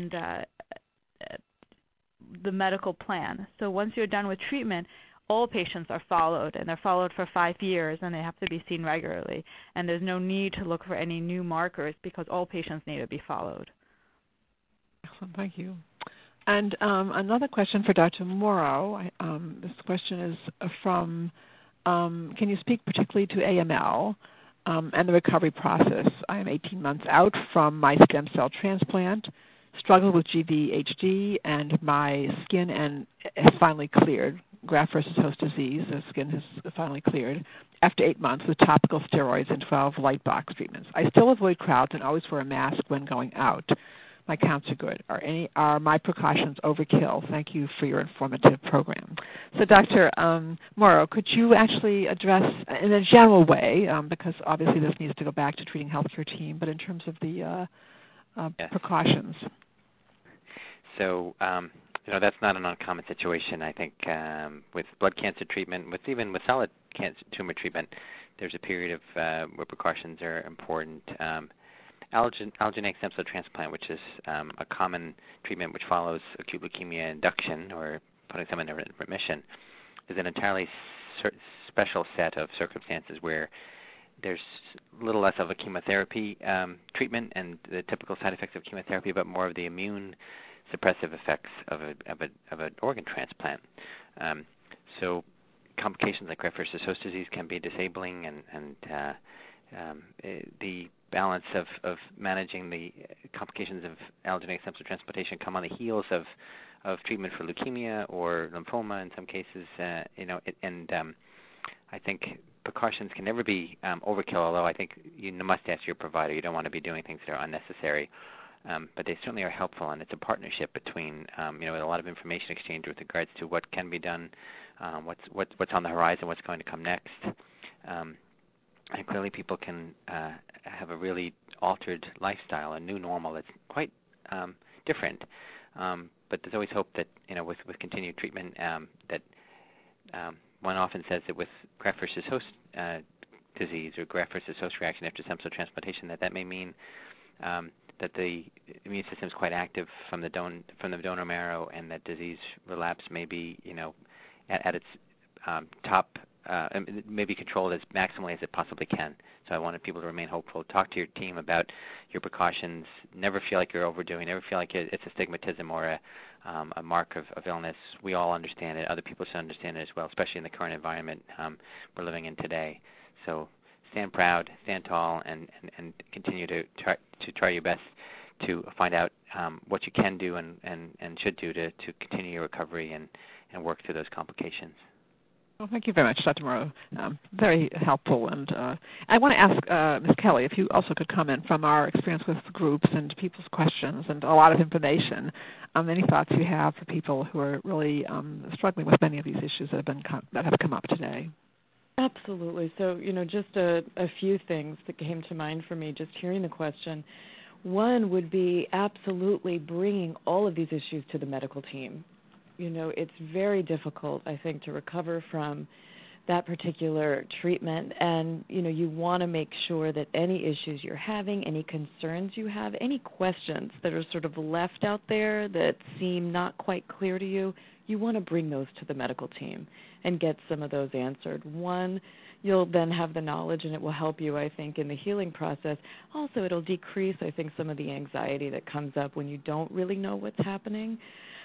the medical plan. So once you're done with treatment, all patients are followed, and they're followed for 5 years, and they have to be seen regularly. And there's no need to look for any new markers because all patients need to be followed. Excellent, thank you. And another question for Dr. Morrow. This question is from, can you speak particularly to AML and the recovery process? I am 18 months out from my stem cell transplant, struggled with GVHD, and my skin has finally cleared. Graft versus host disease, the skin has finally cleared after 8 months with topical steroids and 12 light box treatments. I still avoid crowds and always wear a mask when going out. My counts are good. Are my precautions overkill? Thank you for your informative program. So Dr. Morrow, could you actually address in a general way, because obviously this needs to go back to treating healthcare team, but in terms of the precautions? So that's not an uncommon situation. I think with blood cancer treatment, even with solid cancer tumor treatment, there's a period of where precautions are important. Allogeneic stem cell transplant, which is a common treatment which follows acute leukemia induction or putting someone in remission, is an entirely special set of circumstances where there's a little less of a chemotherapy treatment and the typical side effects of chemotherapy, but more of the immune suppressive effects of an organ transplant. So complications like graft versus host disease can be disabling, and the balance of managing the complications of allogeneic stem cell transplantation come on the heels of treatment for leukemia or lymphoma in some cases. I think precautions can never be overkill, although I think you must ask your provider. You don't want to be doing things that are unnecessary. But they certainly are helpful, and it's a partnership between, with a lot of information exchange with regards to what can be done, what's on the horizon, what's going to come next. And clearly people can have a really altered lifestyle, a new normal that's quite different. But there's always hope that, with continued treatment, that one often says that with graft versus host disease or graft versus host reaction after stem cell transplantation, that may mean that the immune system is quite active from the donor marrow, and that disease relapse may be, at its top maybe controlled as maximally as it possibly can. So I wanted people to remain hopeful. Talk to your team about your precautions. Never feel like you're overdoing. Never feel like it's a stigmatism or a mark of illness. We all understand it. Other people should understand it as well, especially in the current environment we're living in today. So stand proud, stand tall, and continue to try your best to find out what you can do and should do to continue your recovery and work through those complications. Well, thank you very much, Dr. Morrow. Very helpful. And I want to ask Ms. Kelly if you also could comment from our experience with groups and people's questions and a lot of information. Any thoughts you have for people who are really struggling with many of these issues that have come up today? Absolutely. So, just a few things that came to mind for me just hearing the question. One would be absolutely bringing all of these issues to the medical team. It's very difficult, I think, to recover from that particular treatment, and you want to make sure that any issues you're having, any concerns you have, any questions that are sort of left out there that seem not quite clear to you, you want to bring those to the medical team and get some of those answered. One, you'll then have the knowledge, and it will help you, I think, in the healing process. Also, it'll decrease, I think, some of the anxiety that comes up when you don't really know what's happening.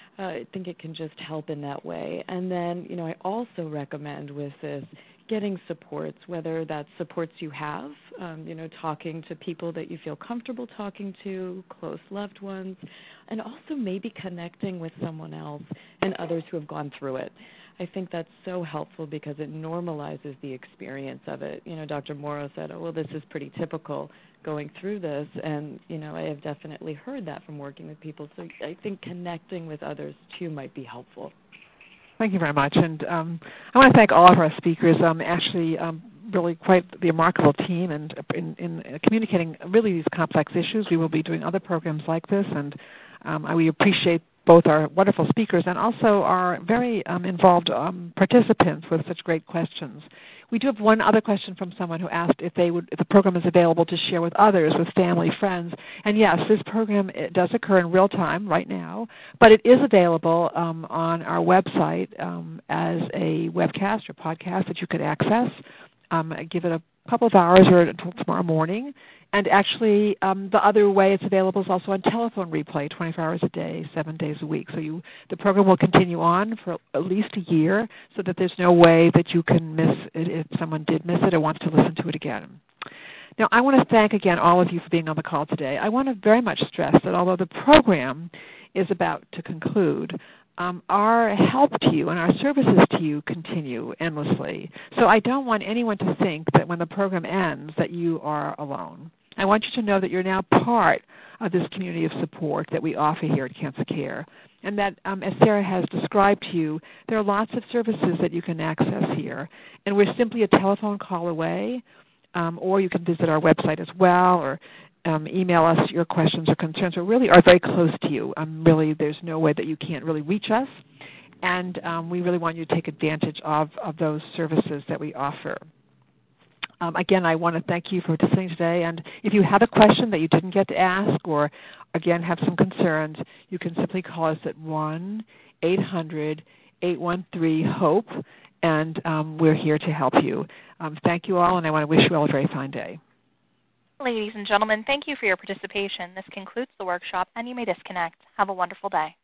I think it can just help in that way. And then, I also recommend with this getting supports, whether that's supports you have, talking to people that you feel comfortable talking to, close loved ones, and also maybe connecting with someone else and others who have gone through it. I think that's so helpful because it normalizes the experience of it. Dr. Morrow said, oh, well, this is pretty typical going through this, and, I have definitely heard that from working with people. So I think connecting with others, too, might be helpful. Thank you very much. And I want to thank all of our speakers. Actually, really quite the remarkable team and in communicating really these complex issues. We will be doing other programs like this, and we appreciate both our wonderful speakers and also our very involved participants with such great questions. We do have one other question from someone who asked if the program is available to share with others, with family, friends. And yes, this program does occur in real time right now, but it is available on our website as a webcast or podcast that you could access. Give it a couple of hours or until tomorrow morning. And actually, the other way it's available is also on telephone replay, 24 hours a day, 7 days a week. So the program will continue on for at least a year so that there's no way that you can miss it if someone did miss it or wants to listen to it again. Now, I want to thank again all of you for being on the call today. I want to very much stress that although the program is about to conclude, our help to you and our services to you continue endlessly. So I don't want anyone to think that when the program ends that you are alone. I want you to know that you're now part of this community of support that we offer here at Cancer Care, and that, as Sarah has described to you, there are lots of services that you can access here, and we're simply a telephone call away, or you can visit our website as well, or email us your questions or concerns. We really are very close to you. Really, there's no way that you can't really reach us, and we really want you to take advantage of those services that we offer. Again, I want to thank you for participating today, and if you have a question that you didn't get to ask or, again, have some concerns, you can simply call us at 1-800-813-HOPE, and we're here to help you. Thank you all, and I want to wish you all a very fine day. Ladies and gentlemen, thank you for your participation. This concludes the workshop, and you may disconnect. Have a wonderful day.